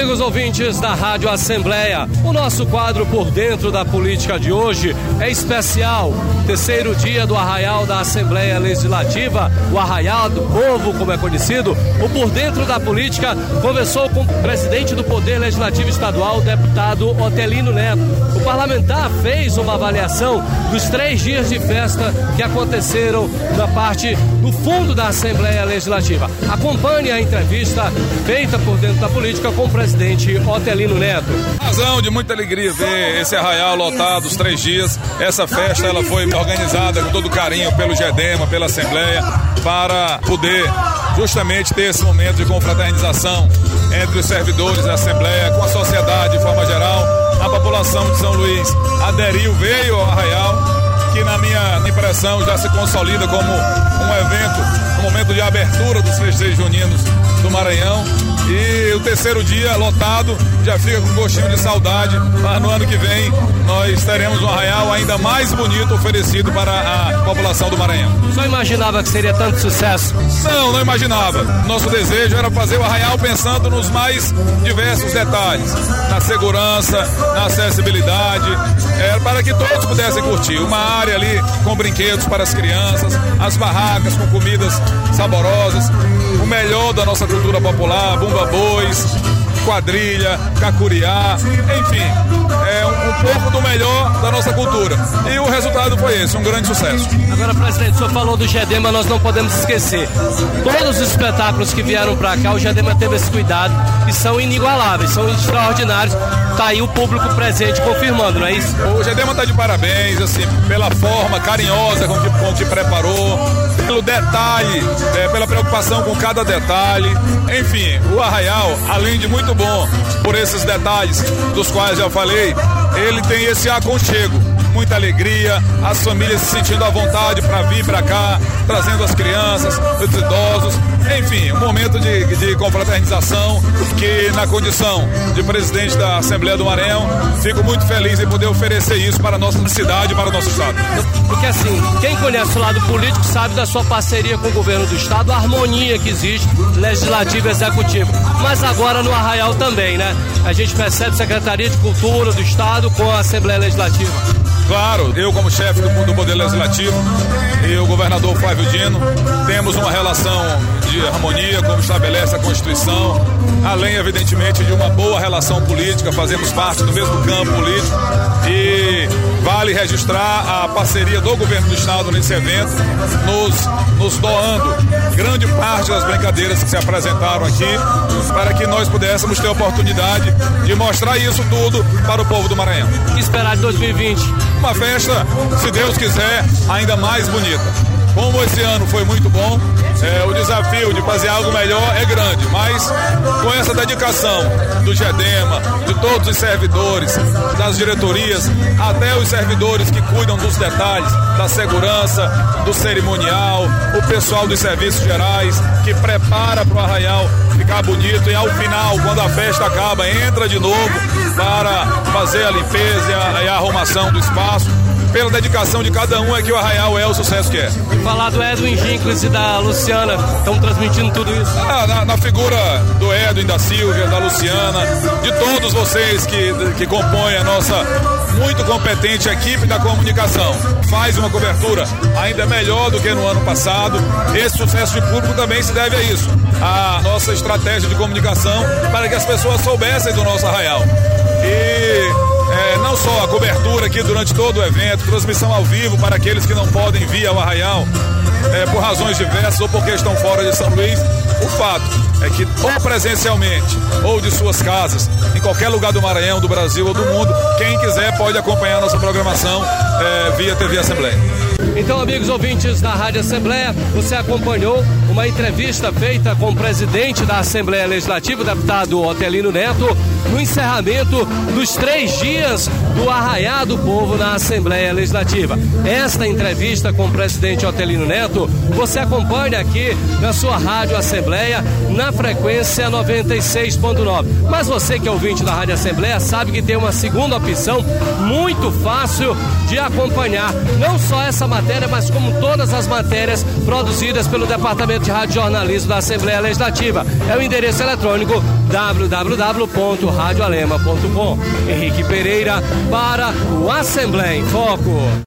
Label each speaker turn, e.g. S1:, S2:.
S1: Amigos ouvintes da Rádio Assembleia, o nosso quadro Por Dentro da Política de hoje é especial. Terceiro dia do Arraial da Assembleia Legislativa, o Arraial do Povo, como é conhecido. O Por Dentro da Política conversou com o presidente do Poder Legislativo Estadual, o deputado Otelino Neto. O parlamentar fez uma avaliação dos 3 dias de festa que aconteceram na parte do fundo da Assembleia Legislativa. Acompanhe a entrevista feita por dentro da política com o presidente Otelino Neto.
S2: Razão de muita alegria ver esse arraial lotado os 3 dias. Essa festa ela foi organizada com todo carinho pelo GEDEMA, pela Assembleia, para poder justamente ter esse momento de confraternização entre os servidores da Assembleia, com a sociedade de forma geral. A população de São Luís aderiu, veio ao arraial, que na minha impressão já se consolida como um evento, um momento de abertura dos festejos juninos do Maranhão. E o terceiro dia lotado, já fica com gostinho de saudade, mas no ano que vem nós teremos um arraial ainda mais bonito oferecido para a população do Maranhão.
S1: Só imaginava que seria tanto sucesso?
S2: Não imaginava. Nosso desejo era fazer o arraial pensando nos mais diversos detalhes, na segurança, na acessibilidade, para que todos pudessem curtir. Uma área ali com brinquedos para as crianças, as barracas com comidas saborosas, o melhor da nossa cultura popular, bumba bois, quadrilha, cacuriá, enfim, um pouco do melhor da nossa cultura. E o resultado foi esse, um grande sucesso.
S1: Agora, presidente, o senhor falou do GEDEMA, nós não podemos esquecer. Todos os espetáculos que vieram para cá, o GEDEMA teve esse cuidado e são inigualáveis, são extraordinários. Tá aí o público presente confirmando, não é isso?
S2: O GEDEMA está de parabéns, assim, pela forma carinhosa com que preparou, pelo detalhe, pela preocupação com cada detalhe. Enfim, o arraial, além de muito bom por esses detalhes dos quais já falei, ele tem esse aconchego, muita alegria, as famílias se sentindo à vontade para vir para cá, trazendo as crianças, os idosos, enfim, um momento de confraternização que, na condição de presidente da Assembleia do Maranhão, fico muito feliz em poder oferecer isso para a nossa cidade e para o nosso estado.
S1: Porque assim, quem conhece o lado político sabe da sua parceria com o governo do estado, a harmonia que existe, legislativo e executivo, mas agora no arraial também, né? A gente percebe Secretaria de Cultura do estado com a Assembleia Legislativa.
S2: Claro, eu como chefe do Poder Legislativo e o governador Flávio Dino temos uma relação de harmonia, como estabelece a Constituição, além, evidentemente, de uma boa relação política, fazemos parte do mesmo campo político e vale registrar a parceria do governo do estado nesse evento, nos doando grande parte das brincadeiras que se apresentaram aqui, para que nós pudéssemos ter a oportunidade de mostrar isso tudo para o povo do Maranhão.
S1: O que esperar de 2020?
S2: Uma festa, se Deus quiser, ainda mais bonita. Como esse ano foi muito bom, o desafio de fazer algo melhor é grande, mas com essa dedicação do GEDEMA, de todos os servidores, das diretorias, até os servidores que cuidam dos detalhes, da segurança, do cerimonial, o pessoal dos serviços gerais, que prepara para o arraial ficar bonito e ao final, quando a festa acaba, entra de novo para fazer a limpeza e a arrumação do espaço. Pela dedicação de cada um é que o arraial é o sucesso que é.
S1: Falar do Edwin Gincles e da Luciana, estão transmitindo tudo isso?
S2: Na figura do Edwin, da Silvia, da Luciana, de todos vocês que compõem a nossa muito competente equipe da comunicação. Faz uma cobertura ainda melhor do que no ano passado. Esse sucesso de público também se deve a isso, a nossa estratégia de comunicação para que as pessoas soubessem do nosso arraial. E não só a cobertura aqui durante todo o evento, transmissão ao vivo para aqueles que não podem vir ao arraial por razões diversas ou porque estão fora de São Luís. O fato é que ou presencialmente ou de suas casas, em qualquer lugar do Maranhão, do Brasil ou do mundo, quem quiser pode acompanhar a nossa programação via TV Assembleia.
S1: Então, amigos ouvintes da Rádio Assembleia, você acompanhou uma entrevista feita com o presidente da Assembleia Legislativa, o deputado Otelino Neto, no encerramento dos 3 dias do Arraial do Povo na Assembleia Legislativa. Esta entrevista com o presidente Otelino Neto, você acompanha aqui na sua Rádio Assembleia, na frequência 96.9. Mas você que é ouvinte da Rádio Assembleia sabe que tem uma segunda opção muito fácil de acompanhar, não só essa matéria, mas como todas as matérias produzidas pelo Departamento de Rádio Jornalismo da Assembleia Legislativa. É o endereço eletrônico www.radioalema.com. Henrique Pereira para o Assembleia em Foco.